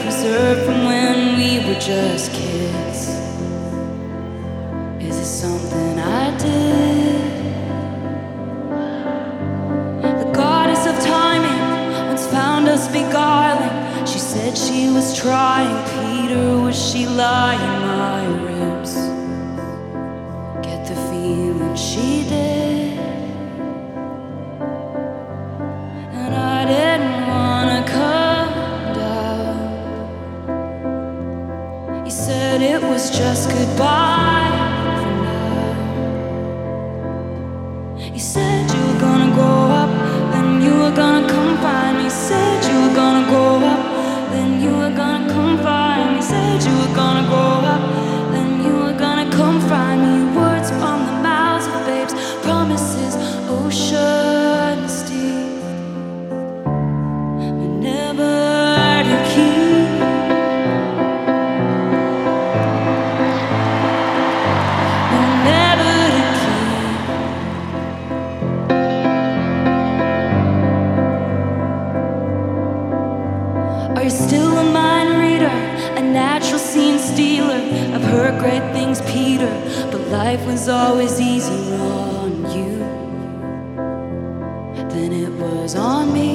preserved from when we were just kids. Is it something I did? The goddess of timing once found us beguiling. She said she was trying. Peter, was she lying? My ribs get the feeling she did. And I didn't wanna come down. You said it was just goodbye for now. You said you were gonna grow up, then you were gonna come find me. Said you were gonna grow up, then you were gonna come find me. Said you were gonna grow up, then you were gonna come find me. Words from the mouths of babes, promises, oceans deep, but never to keep. But never to keep. Are you still a mind reader, a natural scene stealer? I've heard great things, Peter, but life was always easier on you than it was on me.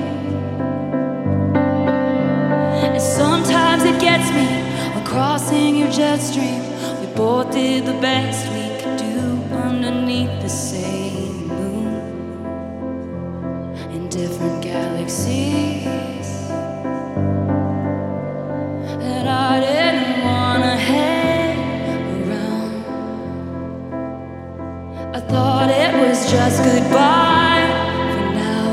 And sometimes it gets me when crossing your jet stream. We both did the best we could do underneath the same moon in different galaxies. And I didn't wanna hang around. I thought it was just goodbye for now.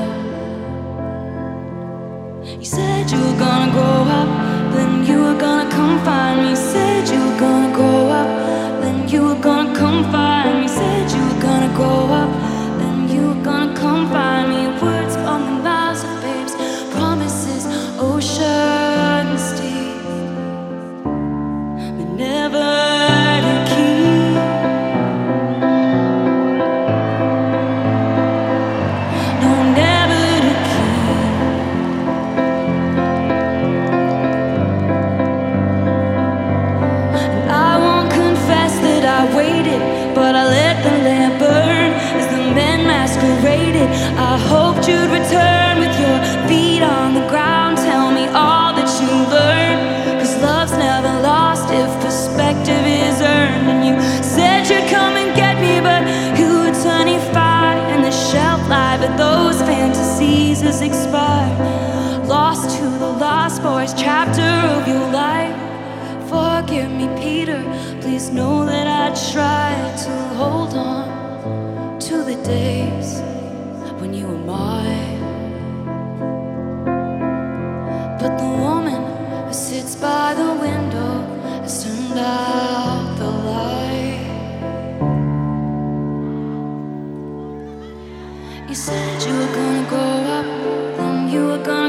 You said you were gonna grow up, then you were gonna come find me. Said you were gonna grow up, then you were gonna come find me. Said you were gonna grow up, then you were gonna come find me. Words on the mouths of babes, promises, oceans deep, but never to keep. No, never to keep. And I won't confess that I waited, but I let the lamp burn as the men masqueraded. I hoped you'd return with your feet on the ground. Tell me all that you learned, 'cause love's never lost if perspective is earned. And you said you'd come and get me, but you were 25 and the shelf life of those fantasies has expired. Lost to the lost boys chapter of your life. Forgive me, Peter, please know that I tried to hold on to the days when you were mine. But the woman who sits by the window has turned out the light. You said you were gonna grow up, then you were gonna